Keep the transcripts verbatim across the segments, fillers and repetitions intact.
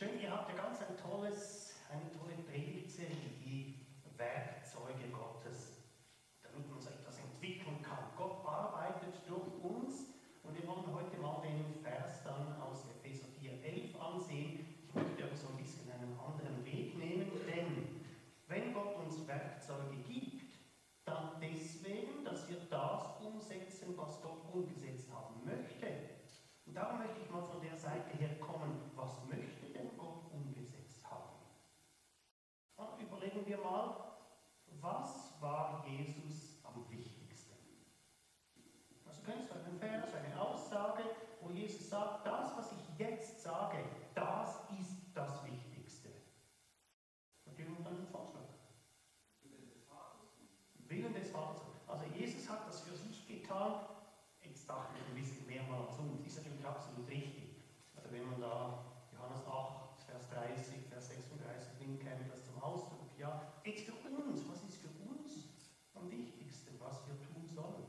Schön, ihr habt ja ganz ein tolles, eine tolle Predigtserie, die Werkzeuge Gottes, damit man so etwas entwickeln kann. Gott arbeitet durch uns und wir wollen heute mal den Vers dann aus Epheser vier elf ansehen. Ich möchte aber so ein bisschen einen anderen Weg nehmen, denn wenn Gott uns Werkzeuge gibt, dann deswegen, dass wir das umsetzen, was Gott umgesetzt haben möchte. Und darum möchte ich mal von der Seite her kommen, was möchte denn Gott umgesetzt haben? Und überlegen wir mal, was war Jesus am wichtigsten? Also kennst du einen Vers, eine Aussage, wo Jesus sagt, das, was ich jetzt sage, das ist das Wichtigste. Und jemand einen Vorschlag? Willen des Vaters. Willen des Vaters. Also Jesus hat das für sich getan. Jetzt dachte ich ein bisschen mehr mal als uns. Ist natürlich absolut richtig. Also wenn man da Johannes acht, Vers dreißig, Vers sechsunddreißig nimmt, käme das zum Ausdruck. Ja, jetzt für uns, was ist für uns am wichtigsten, was wir tun sollen?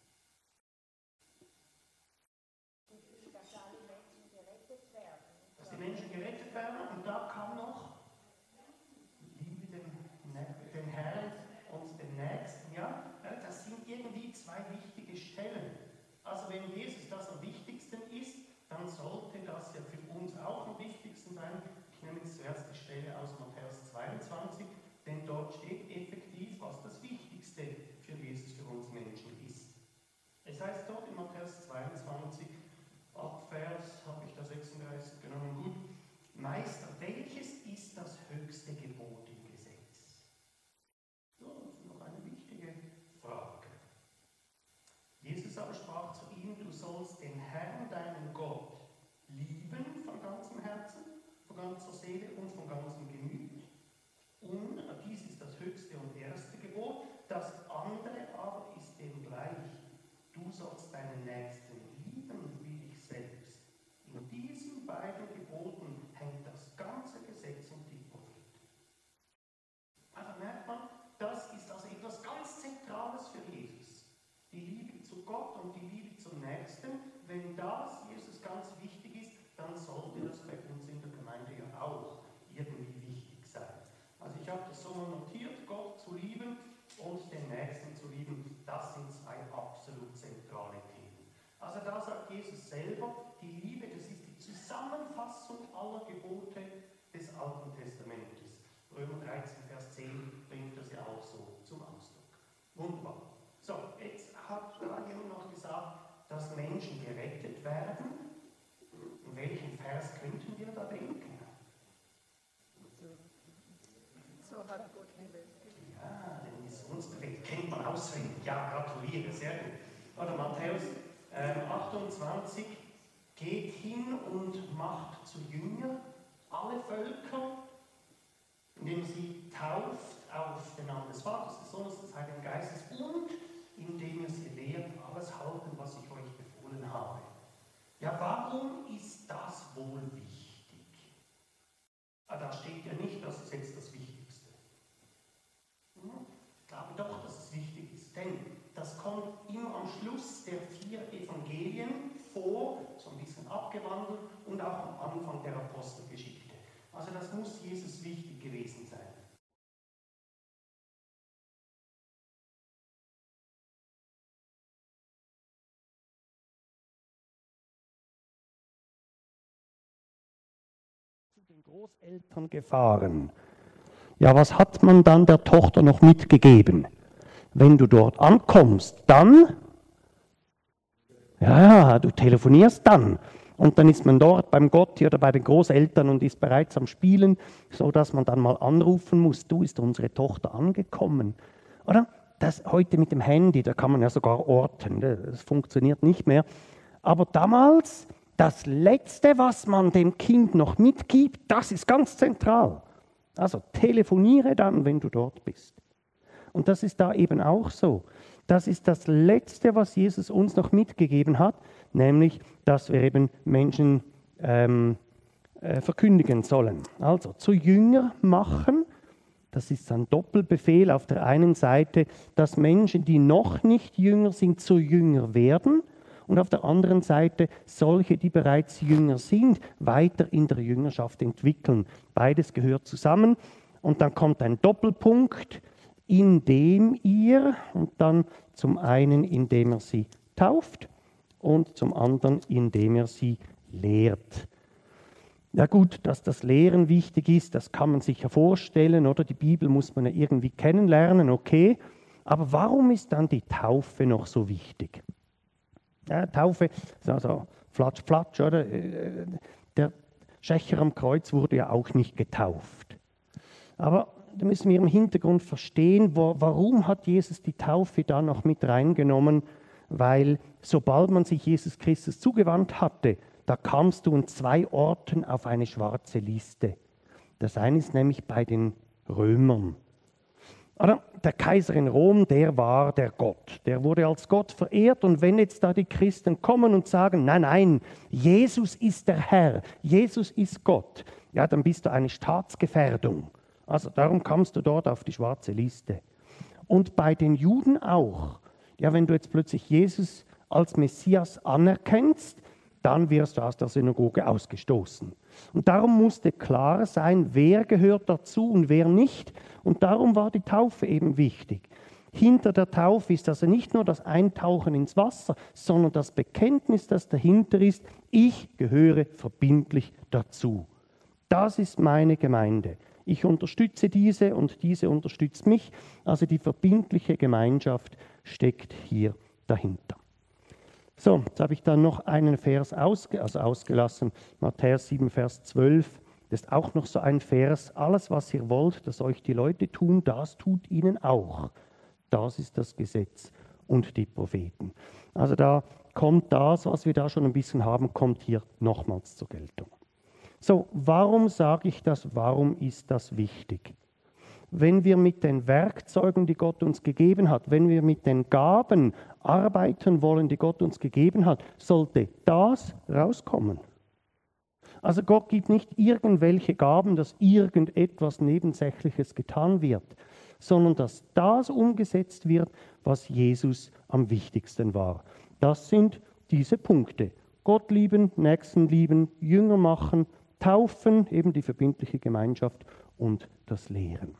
Dass alle Menschen gerettet werden. Dass die Menschen gerettet werden und da kam noch Liebe den, den Herrn und den Nächsten. Ja, das sind irgendwie zwei wichtige Stellen. Also wenn Jesus das am wichtigsten ist, dann sollte das ja für uns auch am wichtigsten sein. Ich nehme jetzt zuerst die Stelle aus Matthäus zweiundzwanzig, denn dort steht effektiv, was das Wichtigste für Jesus, für uns Menschen ist. Es heißt dort in Matthäus zweiundzwanzig, ab Vers, habe ich da sechsunddreißig genommen, gut, Meister, welches ist das höchste Gebot im Gesetz? So, das ist noch eine wichtige Frage. Jesus aber sprach zu ihm, du sollst den Herrn, deinen Gott, lieben von ganzem Herzen, von ganzer Seele und von ganzem Gemüt. Und dies ist das höchste und erste Gebot. Das andere aber ist dem gleich. Du sollst deinen Nächsten lieben wie dich selbst. In diesen beiden Geboten hängt das ganze Gesetz und die Propheten. Also merkt man, das ist also etwas ganz Zentrales für Jesus. Die Liebe zu Gott und die Liebe zum Nächsten, wenn das Jesus ganz wichtig ist, dann sollte das bei uns in der Gemeinde ja auch irgendwie wichtig sein. Also ich habe das so mal notiert, Gott zu lieben und den Nächsten zu lieben, das sind zwei absolut zentrale Themen. Also da sagt Jesus selber, die Liebe, das ist die Zusammenfassung aller Gebote des Alten Testamentes. Römer dreizehn, Vers zehn bringt das ja auch so zum Ausdruck. Wunderbar. So, jetzt hat da jemand noch gesagt, dass Menschen gerettet werden. In welchen Vers könnten wir da denken? So hat Gott die Welt. Ja, denn ist uns der Welt kennt man auswendig. Ja, gratuliere, sehr gut. Oder Matthäus ähm, achtundzwanzig, geht hin und macht zu Jünger alle Völker, indem sie tauft auf den Namen des Vaters, des Sohnes, des Heiligen Geistes und indem ihr sie lehrt, alles halten, was ich euch befohlen habe. Ja, warum ist das wohl wichtig? Ah, da steht ja nicht, das ist jetzt das Wichtigste. Hm? Ich glaube doch, dass es wichtig ist, denn das kommt immer am Schluss der vier Evangelien vor, so ein bisschen abgewandelt und auch am Anfang der Apostelgeschichte. Also das muss Jesus wichtig gewesen sein. Den Großeltern gefahren. Ja, was hat man dann der Tochter noch mitgegeben? Wenn du dort ankommst, dann, ja, ja, du telefonierst dann. Und dann ist man dort beim Gotti oder bei den Großeltern und ist bereits am Spielen, sodass man dann mal anrufen muss, du, ist unsere Tochter angekommen. Oder? Das heute mit dem Handy, da kann man ja sogar orten, das funktioniert nicht mehr. Aber damals, das Letzte, was man dem Kind noch mitgibt, das ist ganz zentral. Also telefoniere dann, wenn du dort bist. Und das ist da eben auch so. Das ist das Letzte, was Jesus uns noch mitgegeben hat, nämlich, dass wir eben Menschen ähm, äh, verkündigen sollen. Also zu Jünger machen, das ist ein Doppelbefehl auf der einen Seite, dass Menschen, die noch nicht Jünger sind, zu Jünger werden. und auf der anderen Seite solche, die bereits Jünger sind, weiter in der Jüngerschaft entwickeln. Beides gehört zusammen und dann kommt ein Doppelpunkt, indem ihr, und dann zum einen, indem er sie tauft und zum anderen, indem er sie lehrt. Ja gut, dass das Lehren wichtig ist, das kann man sich ja vorstellen, oder? Die Bibel muss man ja irgendwie kennenlernen, okay. Aber warum ist dann die Taufe noch so wichtig? Ja, Taufe, also flatsch, flatsch, oder? Der Schächer am Kreuz wurde ja auch nicht getauft. Aber da müssen wir im Hintergrund verstehen, wo, warum hat Jesus die Taufe da noch mit reingenommen? Weil sobald man sich Jesus Christus zugewandt hatte, da kamst du an zwei Orten auf eine schwarze Liste. Das eine ist nämlich bei den Römern. Oder? Der Kaiser in Rom, der war der Gott. Der wurde als Gott verehrt. Und wenn jetzt da die Christen kommen und sagen, nein, nein, Jesus ist der Herr, Jesus ist Gott, ja, dann bist du eine Staatsgefährdung. Also darum kamst du dort auf die schwarze Liste. Und bei den Juden auch. Ja, wenn du jetzt plötzlich Jesus als Messias anerkennst, dann wirst du aus der Synagoge ausgestoßen. Und darum musste klar sein, wer gehört dazu und wer nicht. Und darum war die Taufe eben wichtig. Hinter der Taufe ist also nicht nur das Eintauchen ins Wasser, sondern das Bekenntnis, das dahinter ist, ich gehöre verbindlich dazu. Das ist meine Gemeinde. Ich unterstütze diese und diese unterstützt mich. Also die verbindliche Gemeinschaft steckt hier dahinter. So, jetzt habe ich dann noch einen Vers ausge, also ausgelassen, Matthäus sieben, Vers zwölf. Das ist auch noch so ein Vers. Alles, was ihr wollt, dass euch die Leute tun, das tut ihnen auch. Das ist das Gesetz und die Propheten. Also da kommt das, was wir da schon ein bisschen haben, kommt hier nochmals zur Geltung. So, warum sage ich das? Warum ist das wichtig? Wenn wir mit den Werkzeugen, die Gott uns gegeben hat, wenn wir mit den Gaben arbeiten wollen, die Gott uns gegeben hat, sollte das rauskommen. Also Gott gibt nicht irgendwelche Gaben, dass irgendetwas Nebensächliches getan wird, sondern dass das umgesetzt wird, was Jesus am wichtigsten war. Das sind diese Punkte. Gott lieben, Nächsten lieben, Jünger machen, taufen, eben die verbindliche Gemeinschaft und das Lehren.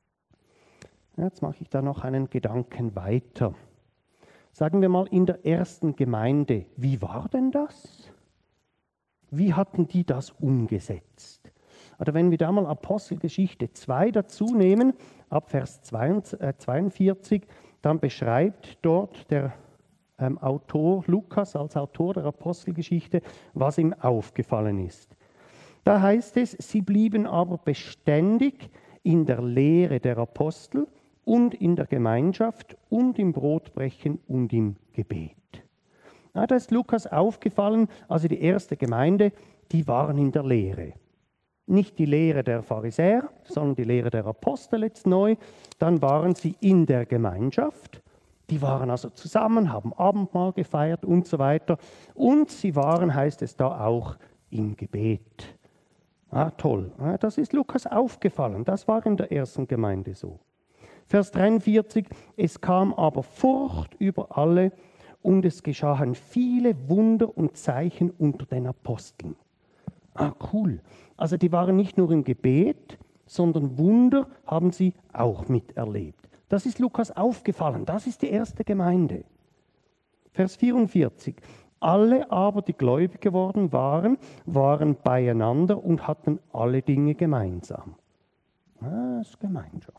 Jetzt mache ich da noch einen Gedanken weiter. Sagen wir mal in der ersten Gemeinde, wie war denn das? Wie hatten die das umgesetzt? Oder wenn wir da mal Apostelgeschichte zwei dazu nehmen, ab Vers zweiundvierzig, dann beschreibt dort der ähm, Autor Lukas als Autor der Apostelgeschichte, was ihm aufgefallen ist. Da heißt es, sie blieben aber beständig in der Lehre der Apostel und in der Gemeinschaft und im Brotbrechen und im Gebet. Ja, da ist Lukas aufgefallen, also die erste Gemeinde, die waren in der Lehre. Nicht die Lehre der Pharisäer, sondern die Lehre der Apostel jetzt neu. Dann waren sie in der Gemeinschaft. Die waren also zusammen, haben Abendmahl gefeiert und so weiter. Und sie waren, heißt es da auch, im Gebet. Ah, toll, ja, das ist Lukas aufgefallen. Das war in der ersten Gemeinde so. Vers dreiundvierzig, es kam aber Furcht über alle und es geschahen viele Wunder und Zeichen unter den Aposteln. Ah, cool. Also die waren nicht nur im Gebet, sondern Wunder haben sie auch miterlebt. Das ist Lukas aufgefallen. Das ist die erste Gemeinde. Vers vierundvierzig. Alle aber, die gläubig geworden waren, waren beieinander und hatten alle Dinge gemeinsam. Das ist Gemeinschaft.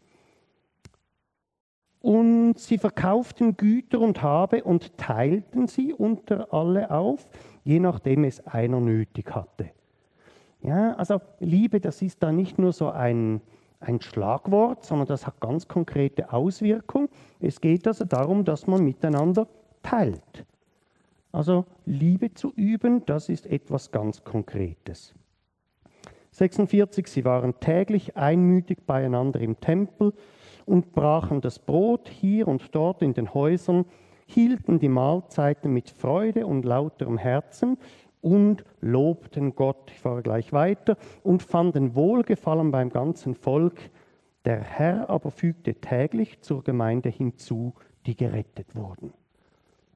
Und sie verkauften Güter und Habe und teilten sie unter alle auf, je nachdem es einer nötig hatte. Ja, also Liebe, das ist da nicht nur so ein, ein Schlagwort, sondern das hat ganz konkrete Auswirkungen. Es geht also darum, dass man miteinander teilt. Also Liebe zu üben, das ist etwas ganz Konkretes. sechsundvierzig, sie waren täglich einmütig beieinander im Tempel und brachen das Brot hier und dort in den Häusern, hielten die Mahlzeiten mit Freude und lauterem Herzen und lobten Gott, ich fahre gleich weiter, und fanden Wohlgefallen beim ganzen Volk. Der Herr aber fügte täglich zur Gemeinde hinzu, die gerettet wurden.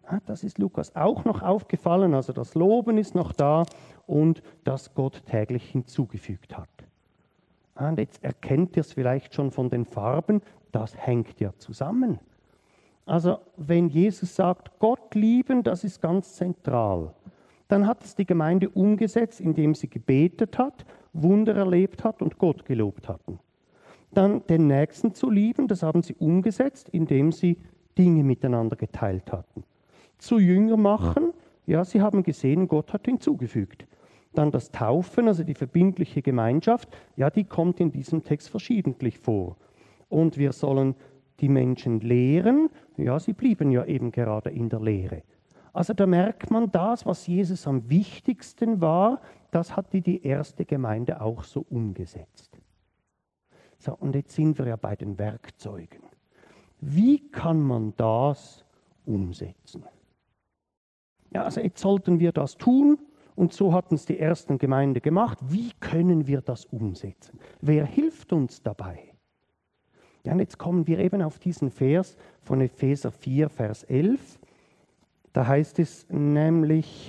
Das ist Lukas auch noch aufgefallen, also das Loben ist noch da und das Gott täglich hinzugefügt hat. Und jetzt erkennt ihr es vielleicht schon von den Farben, das hängt ja zusammen. Also wenn Jesus sagt, Gott lieben, das ist ganz zentral. Dann hat es die Gemeinde umgesetzt, indem sie gebetet hat, Wunder erlebt hat und Gott gelobt hatten. Dann den Nächsten zu lieben, das haben sie umgesetzt, indem sie Dinge miteinander geteilt hatten. Zu Jünger machen, ja, sie haben gesehen, Gott hat hinzugefügt. Dann das Taufen, also die verbindliche Gemeinschaft, ja, die kommt in diesem Text verschiedentlich vor. Und wir sollen die Menschen lehren, ja, sie blieben ja eben gerade in der Lehre. Also da merkt man, das, was Jesus am wichtigsten war, das hat die, die erste Gemeinde auch so umgesetzt. So, und jetzt sind wir ja bei den Werkzeugen. Wie kann man das umsetzen? Ja, also jetzt sollten wir das tun und so hatten es die ersten Gemeinden gemacht. Wie können wir das umsetzen? Wer hilft uns dabei? Ja, und jetzt kommen wir eben auf diesen Vers von Epheser vier, Vers elf. Da heißt es nämlich,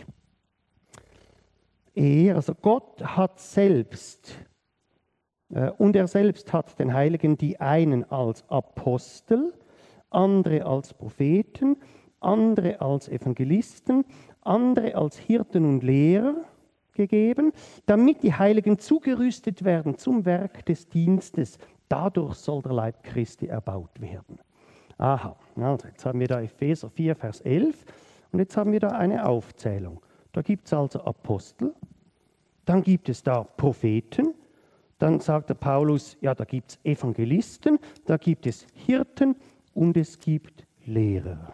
er, also Gott hat selbst, äh, und er selbst hat den Heiligen die einen als Apostel, andere als Propheten, andere als Evangelisten, andere als Hirten und Lehrer gegeben, damit die Heiligen zugerüstet werden zum Werk des Dienstes. Dadurch soll der Leib Christi erbaut werden. Aha, also jetzt haben wir da Epheser vier, Vers elf und jetzt haben wir da eine Aufzählung. Da gibt es also Apostel, dann gibt es da Propheten, dann sagt der Paulus, ja, da gibt es Evangelisten, da gibt es Hirten und es gibt Lehrer.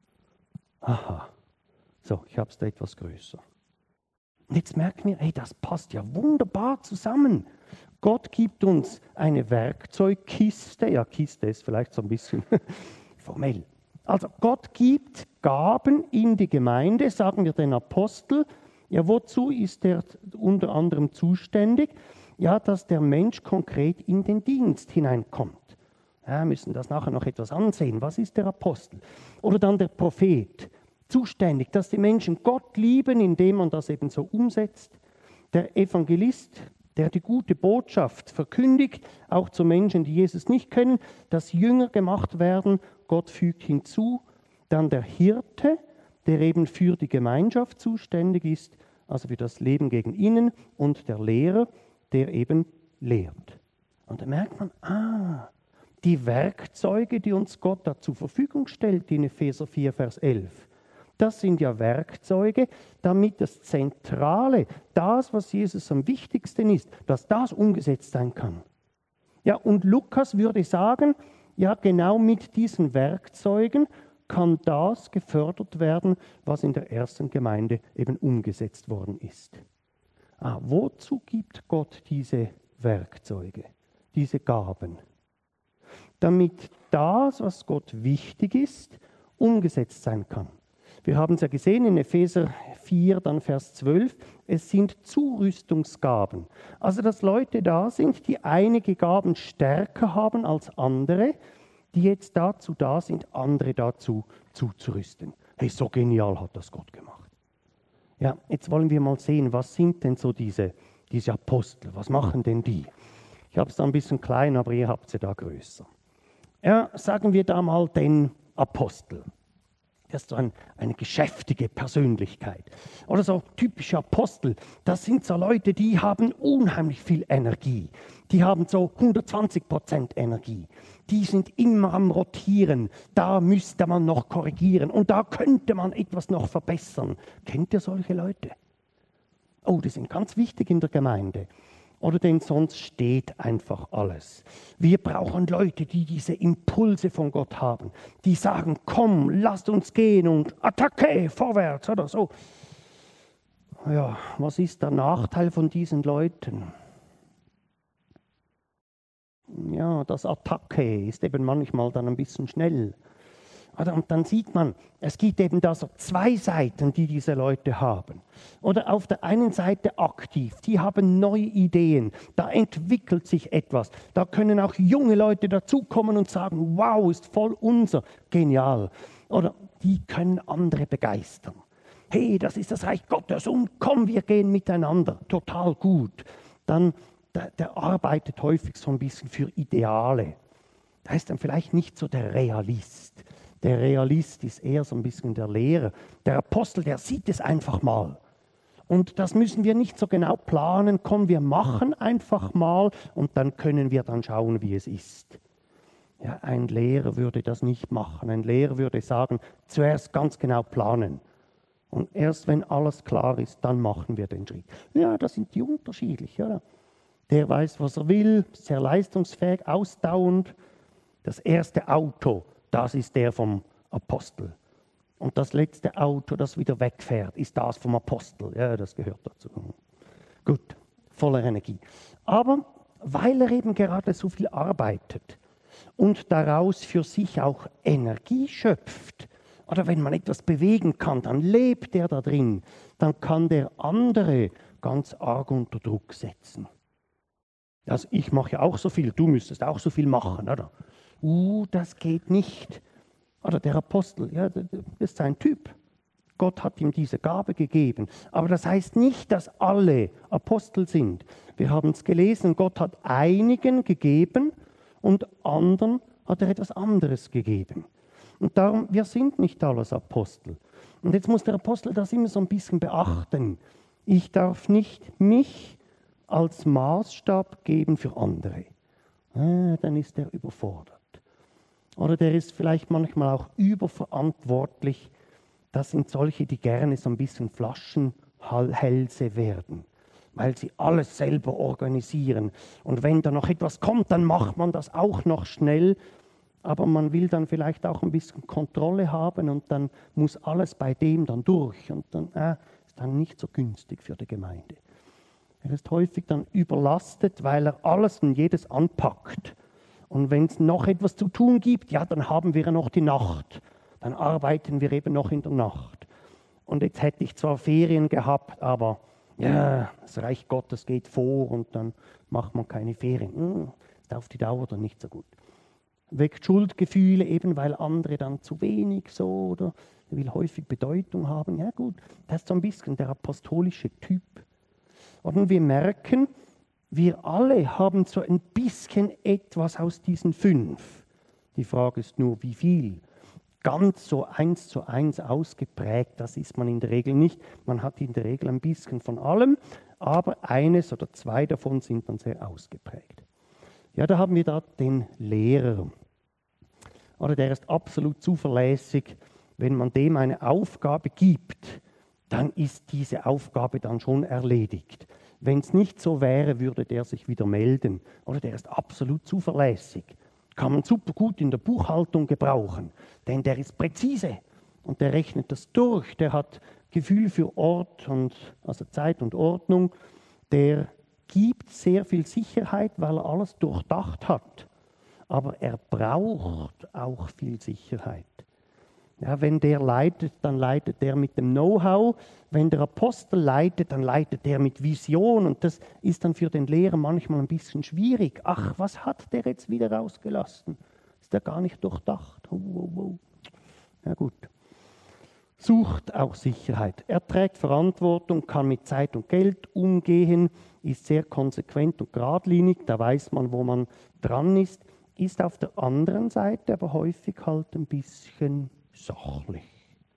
Aha, so, ich habe es da etwas größer. Und jetzt merken wir, hey, das passt ja wunderbar zusammen. Gott gibt uns eine Werkzeugkiste, ja, Kiste ist vielleicht so ein bisschen formell. Also Gott gibt Gaben in die Gemeinde, sagen wir den Apostel. Ja, wozu ist er unter anderem zuständig? Ja, dass der Mensch konkret in den Dienst hineinkommt. Ja, wir müssen das nachher noch etwas ansehen. Was ist der Apostel? Oder dann der Prophet. Zuständig, dass die Menschen Gott lieben, indem man das eben so umsetzt. Der Evangelist, der die gute Botschaft verkündigt, auch zu Menschen, die Jesus nicht kennen, dass Jünger gemacht werden, Gott fügt hinzu. Dann der Hirte, der eben für die Gemeinschaft zuständig ist, also für das Leben gegen innen. Und der Lehrer, der eben lehrt. Und da merkt man, ah, die Werkzeuge, die uns Gott da zur Verfügung stellt, in Epheser vier, Vers elf, das sind ja Werkzeuge, damit das Zentrale, das, was Jesus am wichtigsten ist, dass das umgesetzt sein kann. Ja, und Lukas würde sagen, ja, genau mit diesen Werkzeugen kann das gefördert werden, was in der ersten Gemeinde eben umgesetzt worden ist. Ah, wozu gibt Gott diese Werkzeuge, diese Gaben? Damit das, was Gott wichtig ist, umgesetzt sein kann. Wir haben es ja gesehen in Epheser vier, dann Vers zwölf, es sind Zurüstungsgaben. Also dass Leute da sind, die einige Gaben stärker haben als andere, die jetzt dazu da sind, andere dazu zuzurüsten. Hey, so genial hat das Gott gemacht. Ja, jetzt wollen wir mal sehen, was sind denn so diese, diese Apostel, was machen denn die? Ich habe es da ein bisschen klein, aber ihr habt sie da größer. Ja, sagen wir da mal den Apostel. Das ist so ein, eine geschäftige Persönlichkeit. Oder so typische Apostel, das sind so Leute, die haben unheimlich viel Energie. Die haben so hundertzwanzig Prozent Energie. Die sind immer am Rotieren. Da müsste man noch korrigieren und da könnte man etwas noch verbessern. Kennt ihr solche Leute? Oh, die sind ganz wichtig in der Gemeinde. Oder denn sonst steht einfach alles. Wir brauchen Leute, die diese Impulse von Gott haben. Die sagen, komm, lasst uns gehen und Attacke, vorwärts oder so. Ja, was ist der Nachteil von diesen Leuten? Ja, das Attacke ist eben manchmal dann ein bisschen schnell. Und dann sieht man, es gibt eben da so zwei Seiten, die diese Leute haben. Oder auf der einen Seite aktiv, die haben neue Ideen, da entwickelt sich etwas. Da können auch junge Leute dazukommen und sagen, wow, ist voll unser, genial. Oder die können andere begeistern. Hey, das ist das Reich Gottes und komm, wir gehen miteinander. Total gut. Dann, der, der arbeitet häufig so ein bisschen für Ideale. Da ist dann vielleicht nicht so der Realist. Der Realist ist eher so ein bisschen der Lehrer. Der Apostel, der sieht es einfach mal. Und das müssen wir nicht so genau planen. Komm, wir machen einfach mal und dann können wir dann schauen, wie es ist. Ja, ein Lehrer würde das nicht machen. Ein Lehrer würde sagen, zuerst ganz genau planen. Und erst wenn alles klar ist, dann machen wir den Schritt. Ja, das sind die unterschiedlich. Oder? Der weiß, was er will, sehr leistungsfähig, ausdauernd. Das erste Auto, das ist der vom Apostel. Und das letzte Auto, das wieder wegfährt, ist das vom Apostel. Ja, das gehört dazu. Gut, voller Energie. Aber weil er eben gerade so viel arbeitet und daraus für sich auch Energie schöpft, oder wenn man etwas bewegen kann, dann lebt er da drin, dann kann der andere ganz arg unter Druck setzen. Also ich mache ja auch so viel, du müsstest auch so viel machen, oder? Uh, das geht nicht. Oder der Apostel, ja, das ist sein Typ. Gott hat ihm diese Gabe gegeben. Aber das heißt nicht, dass alle Apostel sind. Wir haben es gelesen, Gott hat einigen gegeben und anderen hat er etwas anderes gegeben. Und darum, wir sind nicht alles Apostel. Und jetzt muss der Apostel das immer so ein bisschen beachten. Ich darf nicht mich als Maßstab geben für andere. Ah, dann ist er überfordert. Oder der ist vielleicht manchmal auch überverantwortlich. Das sind solche, die gerne so ein bisschen Flaschenhälse werden, weil sie alles selber organisieren. Und wenn da noch etwas kommt, dann macht man das auch noch schnell. Aber man will dann vielleicht auch ein bisschen Kontrolle haben und dann muss alles bei dem dann durch. Und dann äh, ist dann nicht so günstig für die Gemeinde. Er ist häufig dann überlastet, weil er alles und jedes anpackt. Und wenn es noch etwas zu tun gibt, ja, dann haben wir ja noch die Nacht. Dann arbeiten wir eben noch in der Nacht. Und jetzt hätte ich zwar Ferien gehabt, aber ja, das Reich Gottes geht vor und dann macht man keine Ferien. Hm, ist auf die Dauer dann nicht so gut. Weckt Schuldgefühle, eben weil andere dann zu wenig so oder will häufig Bedeutung haben. Ja gut, das ist so ein bisschen der apostolische Typ. Und wir merken, wir alle haben so ein bisschen etwas aus diesen fünf. Die Frage ist nur, wie viel. Ganz so eins zu eins ausgeprägt, das ist man in der Regel nicht. Man hat in der Regel ein bisschen von allem, aber eines oder zwei davon sind dann sehr ausgeprägt. Ja, da haben wir da den Lehrer. Oder der ist absolut zuverlässig. Wenn man dem eine Aufgabe gibt, dann ist diese Aufgabe dann schon erledigt. Wenn es nicht so wäre, würde der sich wieder melden. Oder der ist absolut zuverlässig. Kann man super gut in der Buchhaltung gebrauchen, denn der ist präzise und der rechnet das durch. Der hat Gefühl für Ort und also Zeit und Ordnung. Der gibt sehr viel Sicherheit, weil er alles durchdacht hat. Aber er braucht auch viel Sicherheit. Ja, wenn der leitet, dann leitet der mit dem Know-how. Wenn der Apostel leitet, dann leitet der mit Vision. Und das ist dann für den Lehrer manchmal ein bisschen schwierig. Ach, was hat der jetzt wieder rausgelassen? Ist der gar nicht durchdacht? Oh, oh, oh. Ja gut. Sucht auch Sicherheit. Er trägt Verantwortung, kann mit Zeit und Geld umgehen, ist sehr konsequent und geradlinig. Da weiß man, wo man dran ist. Ist auf der anderen Seite aber häufig halt ein bisschen sachlich.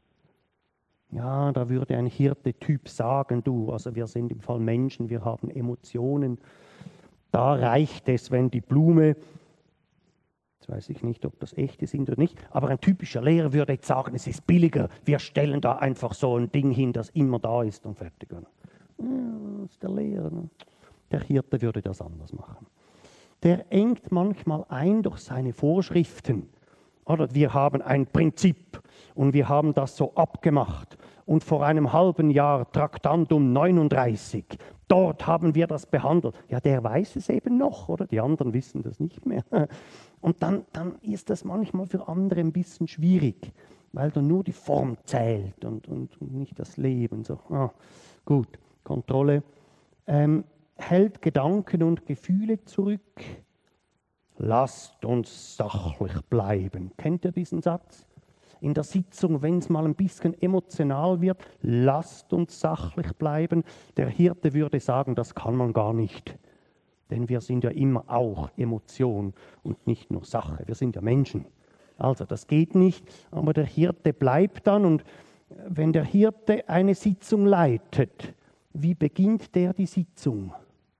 Ja, da würde ein Hirte-Typ sagen, du, also wir sind im Fall Menschen, wir haben Emotionen. Da reicht es, wenn die Blume, jetzt weiß ich nicht, ob das echte sind oder nicht, aber ein typischer Lehrer würde jetzt sagen, es ist billiger, wir stellen da einfach so ein Ding hin, das immer da ist und fertig. Ja, das ist der Lehrer. Ne? Der Hirte würde das anders machen. Der engt manchmal ein durch seine Vorschriften. Oder wir haben ein Prinzip und wir haben das so abgemacht. Und vor einem halben Jahr, Traktandum neununddreißig, dort haben wir das behandelt. Ja, der weiß es eben noch, oder? Die anderen wissen das nicht mehr. Und dann, dann ist das manchmal für andere ein bisschen schwierig, weil dann nur die Form zählt und, und, und nicht das Leben. So, ah, gut, Kontrolle. Ähm, hält Gedanken und Gefühle zurück. Lasst uns sachlich bleiben. Kennt ihr diesen Satz? in der Sitzung, wenn es mal ein bisschen emotional wird, lasst uns sachlich bleiben. Der Hirte würde sagen, das kann man gar nicht. Denn wir sind ja immer auch Emotion und nicht nur Sache. Wir sind ja Menschen. Also das geht nicht, aber der Hirte bleibt dann. Und wenn der Hirte eine Sitzung leitet, wie beginnt der die Sitzung?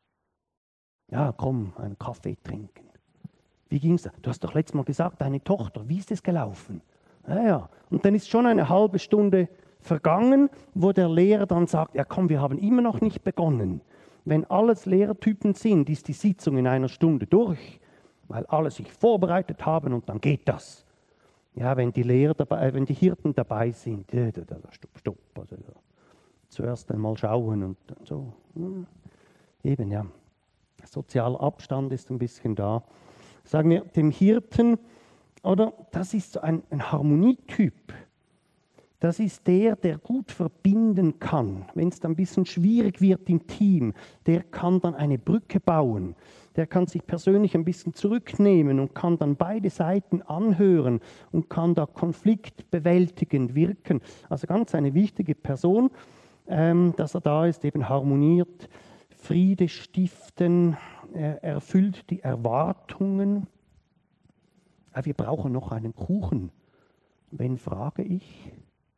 Ja, komm, einen Kaffee trinken. Wie ging es? Du hast doch letztes Mal gesagt, deine Tochter, wie ist es gelaufen? Ja, ja. Und dann ist schon eine halbe Stunde vergangen, wo der Lehrer dann sagt, ja komm, wir haben immer noch nicht begonnen. Wenn alles Lehrertypen sind, ist die Sitzung in einer Stunde durch, weil alle sich vorbereitet haben und dann geht das. Ja, wenn die Lehrer dabei, wenn die Hirten dabei sind, ja, da, da, stopp, stopp. Also, ja. Zuerst einmal schauen und dann so. Hm. Eben, ja. Sozialer Abstand ist ein bisschen da. Sagen wir dem Hirten, oder das ist so ein, ein Harmonietyp. Das ist der, der gut verbinden kann. Wenn es dann ein bisschen schwierig wird im Team, der kann dann eine Brücke bauen. Der kann sich persönlich ein bisschen zurücknehmen und kann dann beide Seiten anhören und kann da konfliktbewältigend wirken. Also ganz eine wichtige Person, ähm, dass er da ist, eben harmoniert, Friede stiften, er erfüllt die Erwartungen. Aber wir brauchen noch einen Kuchen. Wen frage ich?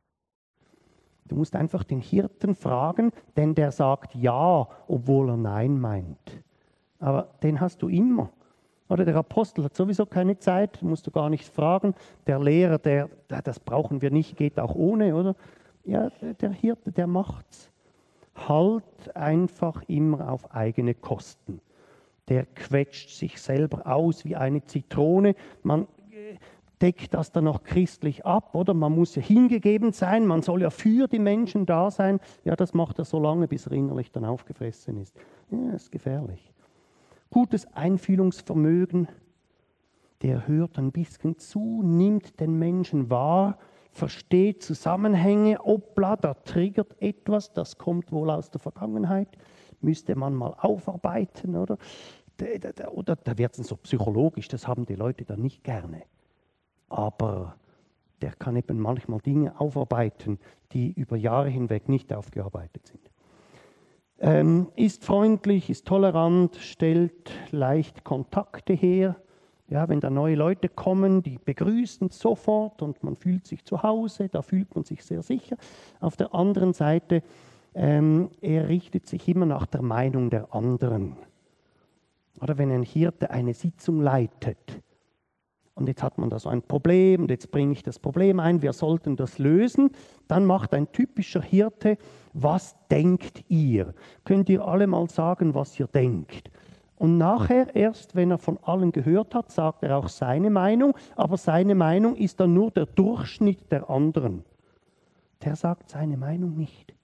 Du musst einfach den Hirten fragen, denn der sagt Ja, obwohl er Nein meint. Aber den hast du immer. Oder der Apostel hat sowieso keine Zeit, musst du gar nicht fragen. Der Lehrer, der, das brauchen wir nicht, geht auch ohne, oder? Ja, der Hirte, der macht's. Halt einfach immer auf eigene Kosten. Der quetscht sich selber aus wie eine Zitrone. Man deckt das dann noch christlich ab, oder? Man muss ja hingegeben sein, man soll ja für die Menschen da sein. Ja, das macht er so lange, bis er innerlich dann aufgefressen ist. Ja, das ist gefährlich. Gutes Einfühlungsvermögen, der hört ein bisschen zu, nimmt den Menschen wahr, versteht Zusammenhänge, hoppla, da triggert etwas, das kommt wohl aus der Vergangenheit, müsste man mal aufarbeiten, oder? Oder da wird es so psychologisch, das haben die Leute dann nicht gerne. Aber der kann eben manchmal Dinge aufarbeiten, die über Jahre hinweg nicht aufgearbeitet sind. Ähm, ist freundlich, ist tolerant, stellt leicht Kontakte her. Ja, wenn da neue Leute kommen, die begrüßen sofort und man fühlt sich zu Hause, da fühlt man sich sehr sicher. Auf der anderen Seite, ähm, er richtet sich immer nach der Meinung der anderen. Oder wenn ein Hirte eine Sitzung leitet und jetzt hat man da so ein Problem und jetzt bringe ich das Problem ein, wir sollten das lösen, dann macht ein typischer Hirte, was denkt ihr? Könnt ihr alle mal sagen, was ihr denkt? Und nachher, erst wenn er von allen gehört hat, sagt er auch seine Meinung, aber seine Meinung ist dann nur der Durchschnitt der anderen. Der sagt seine Meinung nicht.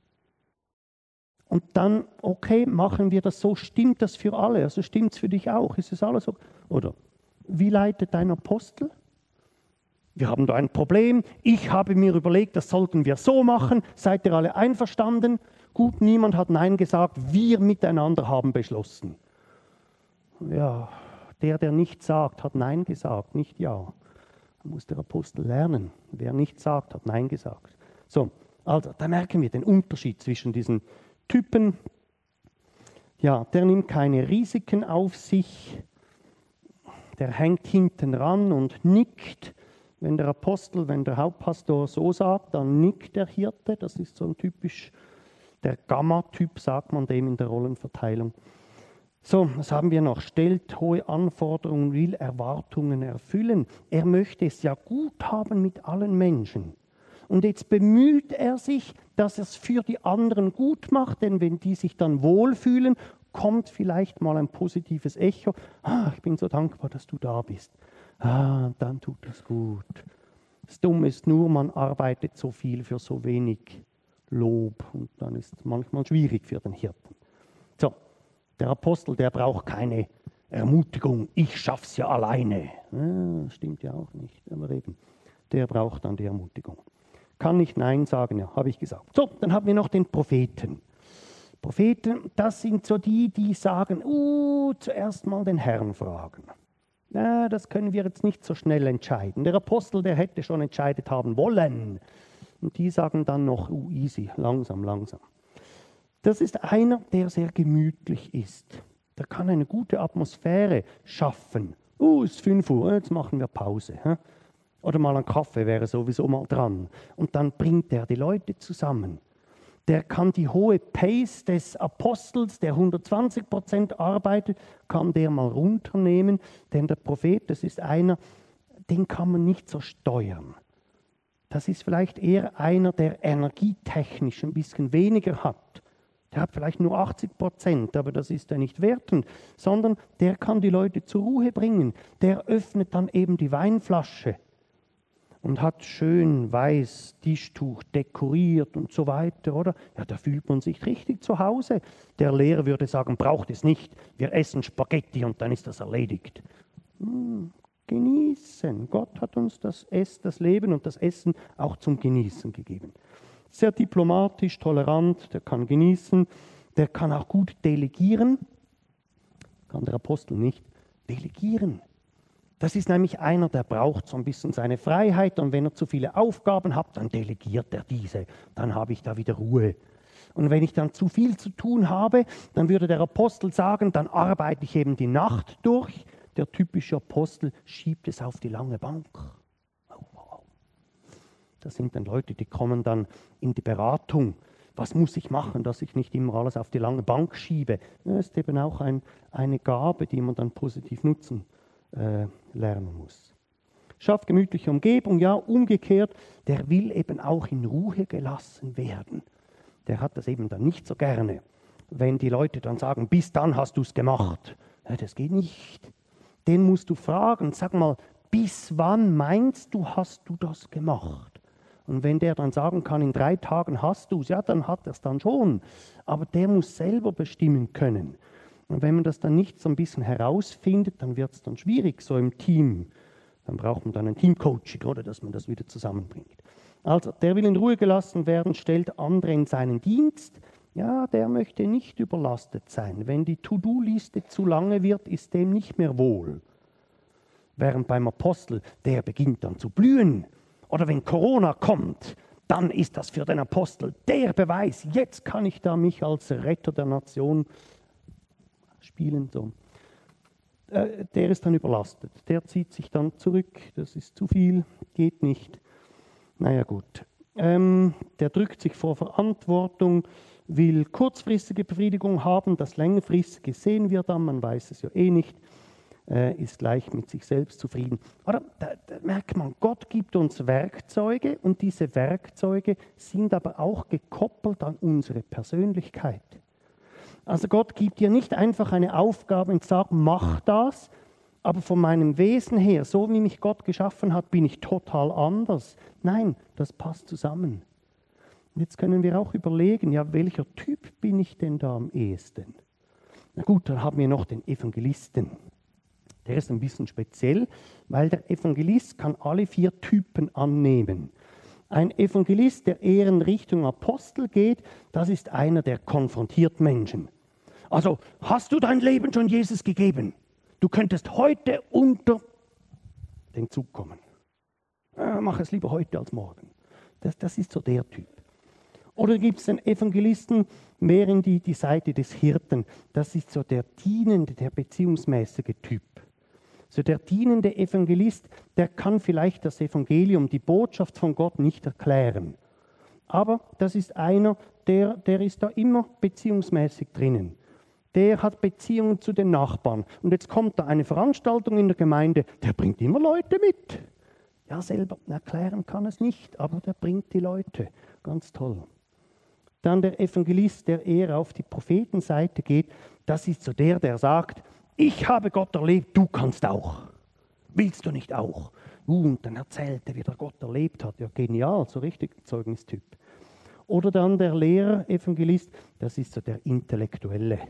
Und dann, okay, machen wir das so, stimmt das für alle? Also stimmt es für dich auch? Ist es alles so? Oder wie leitet dein Apostel? Wir haben da ein Problem. Ich habe mir überlegt, das sollten wir so machen. Seid ihr alle einverstanden? Gut, niemand hat Nein gesagt. Wir miteinander haben beschlossen. Ja, der, der nichts sagt, hat Nein gesagt, nicht Ja. Da muss der Apostel lernen. Wer nichts sagt, hat Nein gesagt. So, also, da merken wir den Unterschied zwischen diesen Typen. Ja, der nimmt keine Risiken auf sich. Der hängt hinten ran und nickt. Wenn der Apostel, wenn der Hauptpastor so sagt, dann nickt der Hirte. Das ist so ein typisch, der Gamma-Typ, sagt man dem in der Rollenverteilung. So, was haben wir noch? Stellt hohe Anforderungen, will Erwartungen erfüllen. Er möchte es ja gut haben mit allen Menschen. Und jetzt bemüht er sich, dass er es für die anderen gut macht, denn wenn die sich dann wohlfühlen, kommt vielleicht mal ein positives Echo. Ah, ich bin so dankbar, dass du da bist. Ah, dann tut das gut. Das Dumme ist nur, man arbeitet so viel für so wenig Lob und dann ist es manchmal schwierig für den Hirten. So, der Apostel, der braucht keine Ermutigung. Ich schaff's ja alleine. Ah, das stimmt ja auch nicht, aber eben, der braucht dann die Ermutigung. Kann nicht Nein sagen, ja, habe ich gesagt. So, dann haben wir noch den Propheten. Propheten, das sind so die, die sagen, uh, zuerst mal den Herrn fragen. Na, das können wir jetzt nicht so schnell entscheiden. Der Apostel, der hätte schon entscheidet haben wollen. Und die sagen dann noch, oh, easy, langsam, langsam. Das ist einer, der sehr gemütlich ist. Der kann eine gute Atmosphäre schaffen. Oh, es ist fünf Uhr, jetzt machen wir Pause. Hä? Oder mal ein Kaffee wäre sowieso mal dran. Und dann bringt er die Leute zusammen. Der kann die hohe Pace des Apostels, der hundertzwanzig Prozent arbeitet, kann der mal runternehmen. Denn der Prophet, das ist einer, den kann man nicht so steuern. Das ist vielleicht eher einer, der energietechnisch ein bisschen weniger hat. Der hat vielleicht nur achtzig Prozent, aber das ist er nicht wertend, sondern der kann die Leute zur Ruhe bringen. Der öffnet dann eben die Weinflasche und hat schön weiß Tischtuch dekoriert und so weiter, oder? Ja, da fühlt man sich richtig zu Hause. Der Lehrer würde sagen, braucht es nicht, wir essen Spaghetti und dann ist das erledigt. Hm, genießen. Gott hat uns das, Ess, das Leben und das Essen auch zum Genießen gegeben. Sehr diplomatisch, tolerant, der kann genießen, der kann auch gut delegieren. Kann der Apostel nicht delegieren. Das ist nämlich einer, der braucht so ein bisschen seine Freiheit und wenn er zu viele Aufgaben hat, dann delegiert er diese. Dann habe ich da wieder Ruhe. Und wenn ich dann zu viel zu tun habe, dann würde der Apostel sagen, dann arbeite ich eben die Nacht durch. Der typische Apostel schiebt es auf die lange Bank. Oh, wow. Das sind dann Leute, die kommen dann in die Beratung. Was muss ich machen, dass ich nicht immer alles auf die lange Bank schiebe? Das ist eben auch ein, eine Gabe, die man dann positiv nutzen äh, lernen muss. Schafft gemütliche Umgebung, ja, umgekehrt, der will eben auch in Ruhe gelassen werden. Der hat das eben dann nicht so gerne, wenn die Leute dann sagen, bis dann hast du es gemacht. Ja, das geht nicht. Den musst du fragen, sag mal, bis wann meinst du, hast du das gemacht? Und wenn der dann sagen kann, in drei Tagen hast du es, ja, dann hat er es dann schon. Aber der muss selber bestimmen können. Und wenn man das dann nicht so ein bisschen herausfindet, dann wird es dann schwierig, so im Team. Dann braucht man dann ein Teamcoaching, oder, dass man das wieder zusammenbringt. Also, der will in Ruhe gelassen werden, stellt andere in seinen Dienst. Ja, der möchte nicht überlastet sein. Wenn die To-Do-Liste zu lange wird, ist dem nicht mehr wohl. Während beim Apostel, der beginnt dann zu blühen. Oder wenn Corona kommt, dann ist das für den Apostel der Beweis. Jetzt kann ich da mich als Retter der Nation spielen. So. Äh, der ist dann überlastet. Der zieht sich dann zurück. Das ist zu viel, geht nicht. Naja gut. Ähm, der drückt sich vor Verantwortung, will kurzfristige Befriedigung haben. Das längerfristige sehen wir dann, man weiß es ja eh nicht. Ist gleich mit sich selbst zufrieden. Oder da, da merkt man, Gott gibt uns Werkzeuge und diese Werkzeuge sind aber auch gekoppelt an unsere Persönlichkeit. Also Gott gibt dir nicht einfach eine Aufgabe und sagt, mach das, aber von meinem Wesen her, so wie mich Gott geschaffen hat, bin ich total anders. Nein, das passt zusammen. Und jetzt können wir auch überlegen, ja, welcher Typ bin ich denn da am ehesten? Na gut, dann haben wir noch den Evangelisten. Der ist ein bisschen speziell, weil der Evangelist kann alle vier Typen annehmen. Ein Evangelist, der eher in Richtung Apostel geht, das ist einer, der konfrontiert Menschen. Also, hast du dein Leben schon Jesus gegeben? Du könntest heute unter den Zug kommen. Ja, mach es lieber heute als morgen. Das, das ist so der Typ. Oder gibt es den Evangelisten mehr in die, die Seite des Hirten? Das ist so der dienende, der beziehungsmäßige Typ. So der dienende Evangelist, der kann vielleicht das Evangelium, die Botschaft von Gott nicht erklären. Aber das ist einer, der, der ist da immer beziehungsmäßig drinnen. Der hat Beziehungen zu den Nachbarn. Und jetzt kommt da eine Veranstaltung in der Gemeinde, der bringt immer Leute mit. Ja, selber erklären kann es nicht, aber der bringt die Leute. Ganz toll. Dann der Evangelist, der eher auf die Prophetenseite geht, das ist so der, der sagt, ich habe Gott erlebt, du kannst auch. Willst du nicht auch? Uh, und dann erzählt er, wie der Gott erlebt hat. Ja, genial, so richtig Zeugnistyp. Oder dann der Lehrer, Evangelist, das ist so der Intellektuelle.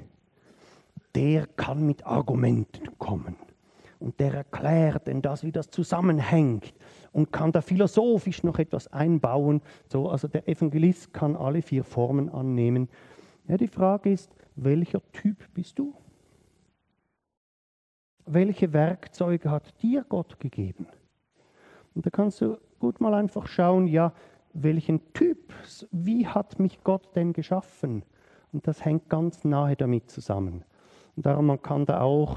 Der kann mit Argumenten kommen. Und der erklärt denn das, wie das zusammenhängt. Und kann da philosophisch noch etwas einbauen. So, also der Evangelist kann alle vier Formen annehmen. Ja, die Frage ist, welcher Typ bist du? welche Werkzeuge hat dir Gott gegeben? Und da kannst du gut mal einfach schauen, ja, welchen Typ, wie hat mich Gott denn geschaffen? Und das hängt ganz nahe damit zusammen. Und darum, man kann da auch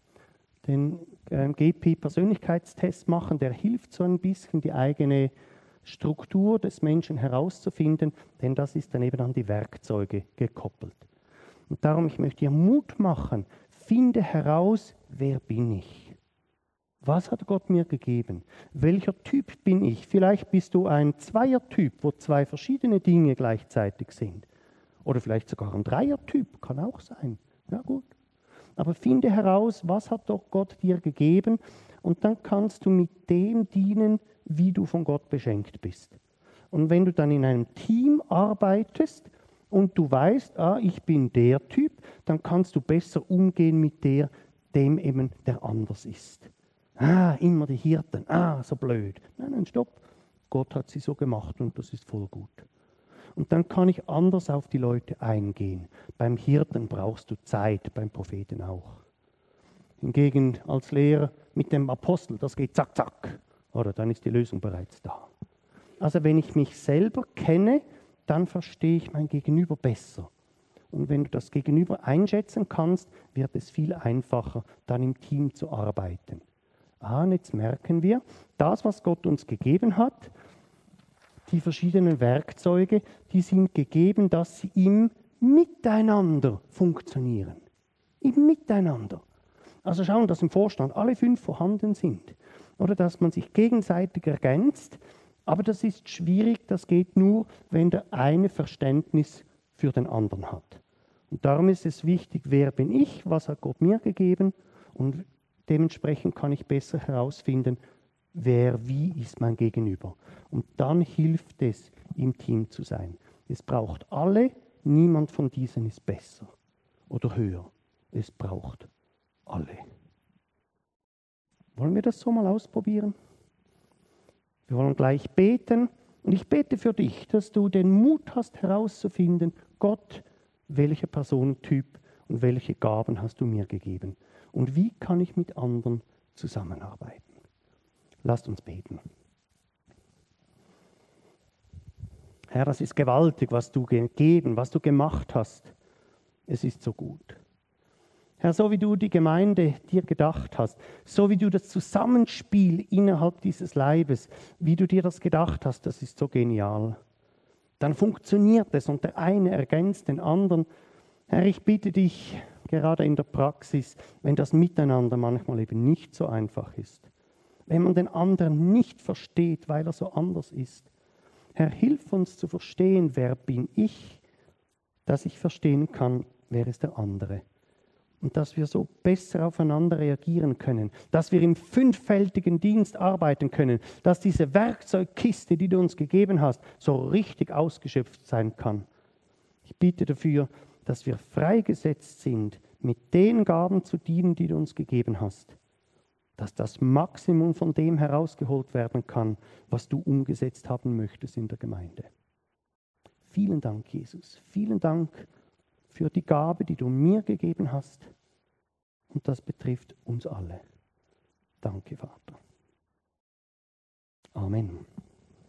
den äh, G P-Persönlichkeitstest machen, der hilft so ein bisschen, die eigene Struktur des Menschen herauszufinden, denn das ist dann eben an die Werkzeuge gekoppelt. Und darum, ich möchte dir Mut machen, finde heraus, wer bin ich? Was hat Gott mir gegeben? Welcher Typ bin ich? Vielleicht bist du ein Zweiertyp, wo zwei verschiedene Dinge gleichzeitig sind. Oder vielleicht sogar ein Dreiertyp, kann auch sein. Ja gut. Aber finde heraus, was hat doch Gott dir gegeben, und dann kannst du mit dem dienen, wie du von Gott beschenkt bist. Und wenn du dann in einem Team arbeitest und du weißt, ah, ich bin der Typ, dann kannst du besser umgehen mit der, dem eben der anders ist. Ah, immer die Hirten, ah, so blöd. Nein, nein, stopp. Gott hat sie so gemacht und das ist voll gut. Und dann kann ich anders auf die Leute eingehen. Beim Hirten brauchst du Zeit, beim Propheten auch. Hingegen als Lehrer mit dem Apostel, das geht zack, zack. Oder dann ist die Lösung bereits da. Also wenn ich mich selber kenne, dann verstehe ich mein Gegenüber besser. Und wenn du das Gegenüber einschätzen kannst, wird es viel einfacher, dann im Team zu arbeiten. Ah, und jetzt merken wir, das, was Gott uns gegeben hat, die verschiedenen Werkzeuge, die sind gegeben, dass sie im Miteinander funktionieren. Im Miteinander. Also schauen, dass im Vorstand alle fünf vorhanden sind. Oder dass man sich gegenseitig ergänzt. Aber das ist schwierig, das geht nur, wenn der eine Verständnis für den anderen hat. Und darum ist es wichtig, wer bin ich, was hat Gott mir gegeben, und dementsprechend kann ich besser herausfinden, wer wie ist mein Gegenüber. Und dann hilft es, im Team zu sein. Es braucht alle, niemand von diesen ist besser oder höher. Es braucht alle. Wollen wir das so mal ausprobieren? Wir wollen gleich beten, und ich bete für dich, dass du den Mut hast herauszufinden, Gott, welcher Personentyp und welche Gaben hast du mir gegeben und wie kann ich mit anderen zusammenarbeiten. Lasst uns beten. Herr, das ist gewaltig, was du gegeben, was du gemacht hast. Es ist so gut. Herr, so wie du die Gemeinde dir gedacht hast, so wie du das Zusammenspiel innerhalb dieses Leibes, wie du dir das gedacht hast, das ist so genial. Dann funktioniert es und der eine ergänzt den anderen. Herr, ich bitte dich, gerade in der Praxis, wenn das Miteinander manchmal eben nicht so einfach ist, wenn man den anderen nicht versteht, weil er so anders ist. Herr, hilf uns zu verstehen, wer bin ich, dass ich verstehen kann, wer ist der andere. Und dass wir so besser aufeinander reagieren können, dass wir im fünffältigen Dienst arbeiten können, dass diese Werkzeugkiste, die du uns gegeben hast, so richtig ausgeschöpft sein kann. Ich bitte dafür, dass wir freigesetzt sind, mit den Gaben zu dienen, die du uns gegeben hast. Dass das Maximum von dem herausgeholt werden kann, was du umgesetzt haben möchtest in der Gemeinde. Vielen Dank, Jesus. Vielen Dank für die Gabe, die du mir gegeben hast. Und das betrifft uns alle. Danke, Vater. Amen.